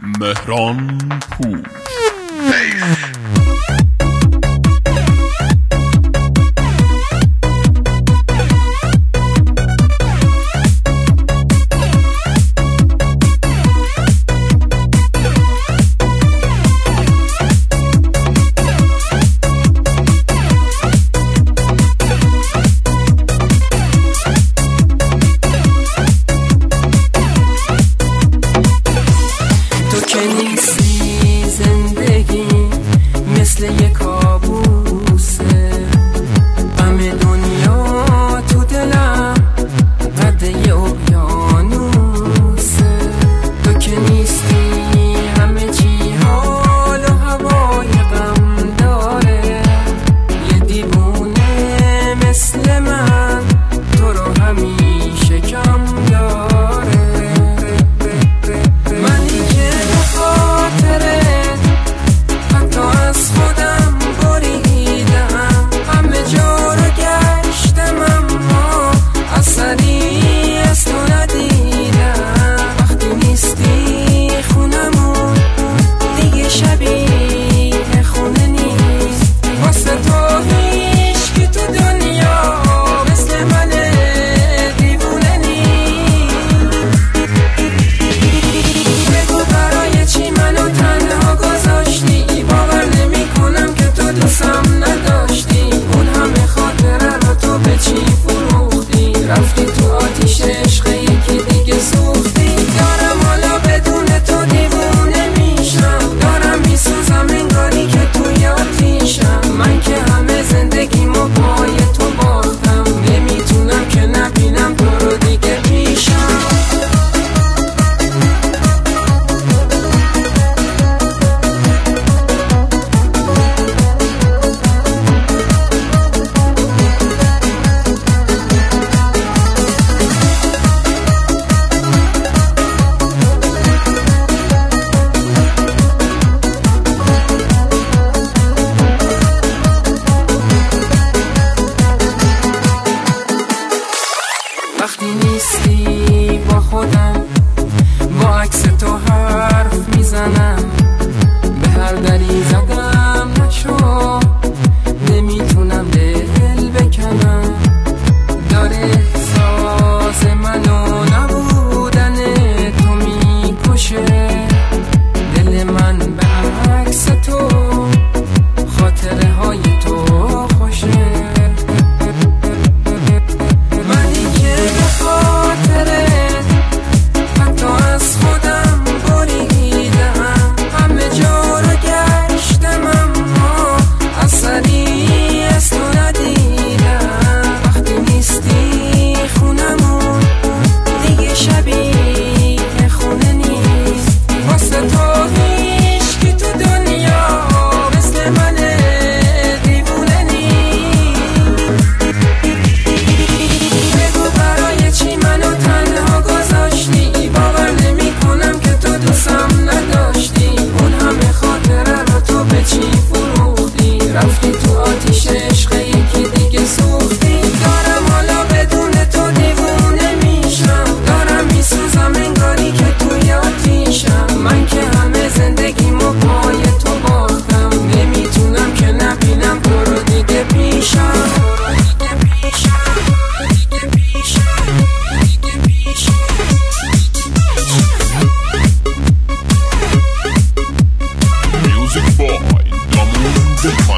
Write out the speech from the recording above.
مهران پور. زندگی مثل یک کابوسه، غم دنیا تو دلم قد یه اقیانوسه. تو که نیستی همه چی حال و هوای غم داره، یه دیوونه مثل من تو رو همیشه کم داره. منی که بخاطرت حتی از خودم بریدم، همه جا رو گشتم اما اثری از تو ندیدم. وقتی نیستی خونمون دیگه شبیه خونه نیست، واسه تو هیچکی تو دنیا مثل من دیوونه نیست. بگو برای چی منو تنها گذاشتی، باور نمی کنم که تو دوستم نداشتی. اون همه خاطره رو تو به چی فروختی، رفتی تو آتیش عشق یکی دیگه سوختی. دارم حالا بدون تو دیوونه میشم، دارم میسوزم انگاری که توی آتیشم. من که همه زندگیمو پای تو باختم، نمیتونم که نبینم تو رو دیگه پیشم. وقتی نیستی با خودم با عکس تو حرف میزنم، به هر دری زدم نشو، نمیتونم دل بکنم. داره احساس منو نبودن تو میکشه، دل من به عکس تو خاطره های تو خوشه. حتی از خودم بریدم، همه جا رو گشتم اما اثری از تو ندیدم. وقتی نیستی خونمون دیگه شبیه خونه نیست، واسه تو هیچکی تو دنیا مثل من دیوونه نیست. بگو برای چی منو تنها گذاشتی، باور نمی کنم که تو دوستم نداشتی. اون همه خاطره رو تو به چی فروختی، رفتی تو آتیش عشق یکی دیگه سوختی. دارم حالا بدون تو دیوونه میشم، دارم میسوزم انگاری که توی آتیشم. من که همه زندگیمو پای تو باختم، نمیتونم که نبینم تو رو دیگه پیشم. Music boy, Dominic